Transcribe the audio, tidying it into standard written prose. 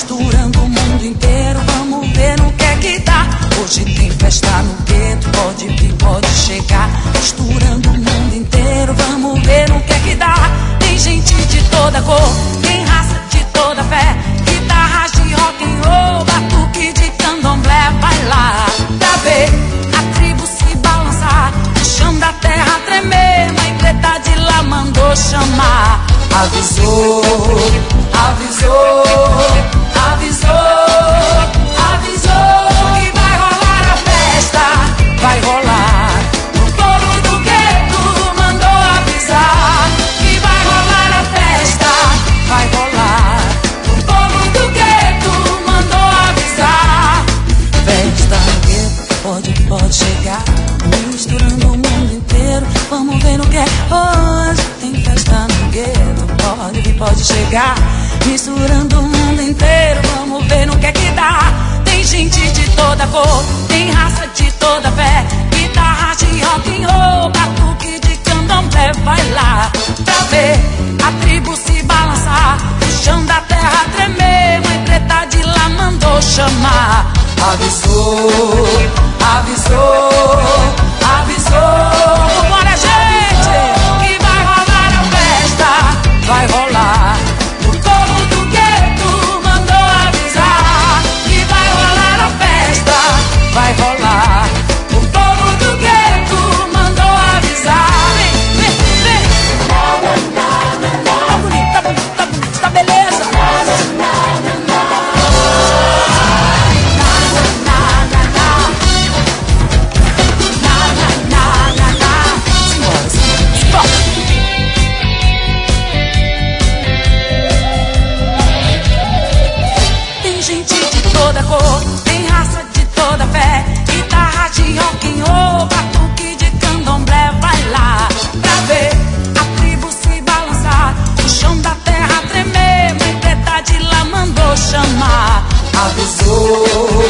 misturando o mundo inteiro, vamos ver no que é que dá. Hoje tem festa no gueto, pode vir, pode chegar. Misturando o mundo inteiro, vamos ver no que é que dá. Tem gente de toda cor, tem raça de toda fé, guitarras de rock and roll, batuque de candomblé. Vai lá pra ver a tribo se balançar, o chão da terra tremer. Mãe Preta de lá mandou chamar. Avisou, avisou, avisou, avisou que vai rolar a festa, vai rolar. O povo do gueto mandou avisar que vai rolar a festa, vai rolar. O povo do gueto mandou avisar. Festa no gueto, pode chegar. Misturando o mundo inteiro, vamos ver no que é hoje. Tem festa no gueto, pode vir, pode chegar. Misturando o mundo inteiro, vamos ver no que é que dá. Tem gente de toda cor, tem raça de toda fé, guitarra de rock and roll, batuque de candomblé. Vai lá pra ver a tribo se balançar, o chão da terra tremer. Mãe Preta de lá mandou chamar. Avisou, avisou, avisou. Bora, gente, que vai rolar a festa, vai rolar. O povo do gueto mandou avisar que vai rolar a festa, vai rolar. O povo do gueto mandou avisar. Vem, vem, vem. Tá bonito, tá bonito, tá bonito, tá beleza. Tem raça de toda fé, guitarra de rock and roll, batuque de candomblé. Vai lá pra ver a tribo se balançar, o chão da terra tremer. Mãe Preta de lá mandou chamar. Avisou,